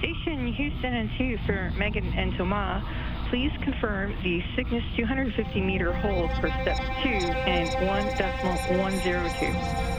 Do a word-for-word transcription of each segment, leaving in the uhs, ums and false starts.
Station Houston and two for Megan and Thomas. Please confirm the Cygnus two hundred fifty meter hold for step two and one decimal one zero two.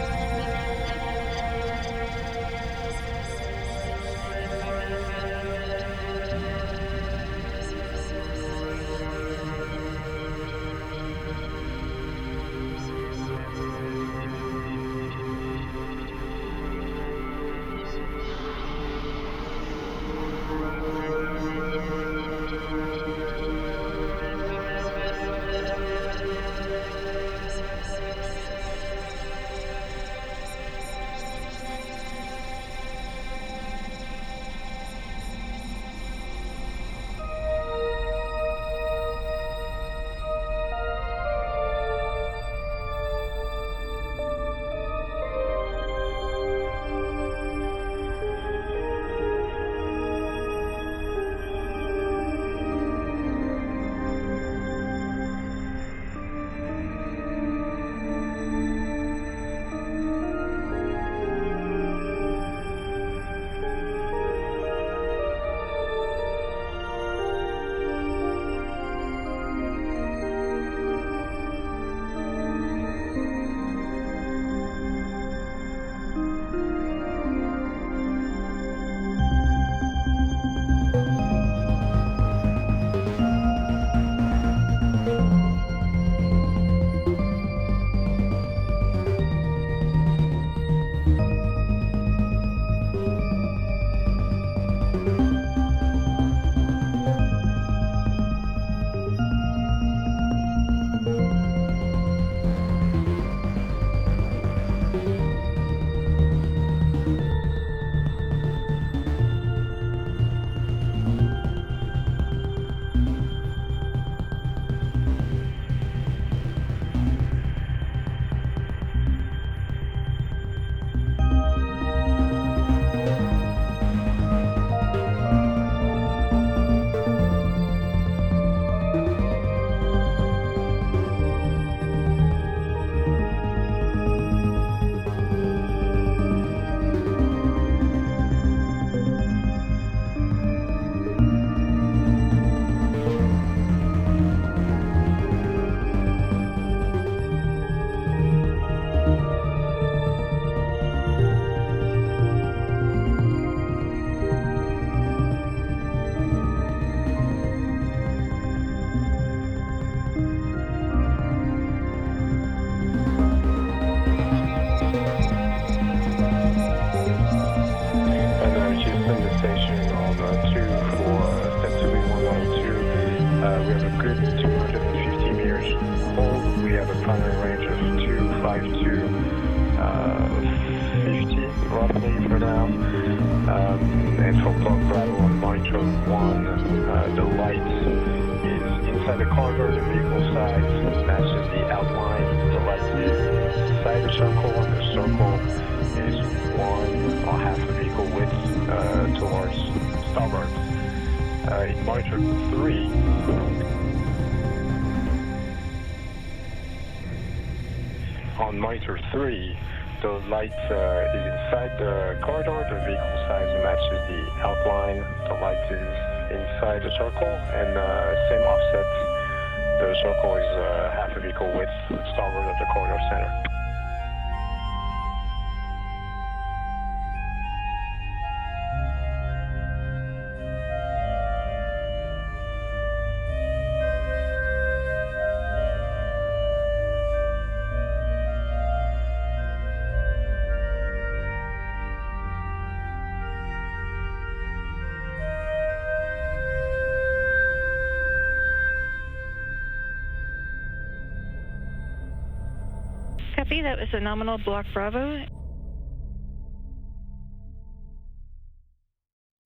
On monitor three, the light uh, is inside the corridor, the vehicle size matches the outline, the light is inside the circle, and uh, same offset, the circle is uh, half a vehicle width, starboard of the corridor center. Copy, that was a nominal Block Bravo.